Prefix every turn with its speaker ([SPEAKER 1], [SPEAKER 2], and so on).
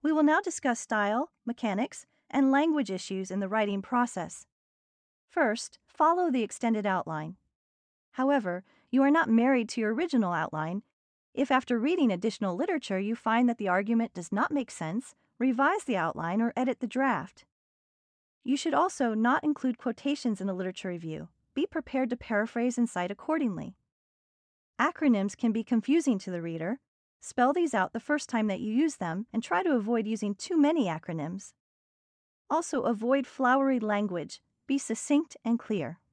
[SPEAKER 1] We will now discuss style, mechanics, and language issues in the writing process. First, follow the extended outline. However, you are not married to your original outline. If after reading additional literature you find that the argument does not make sense, revise the outline or edit the draft. You should also not include quotations in a literature review. Be prepared to paraphrase and cite accordingly. Acronyms can be confusing to the reader. Spell these out the first time that you use them and try to avoid using too many acronyms. Also, avoid flowery language. Be succinct and clear.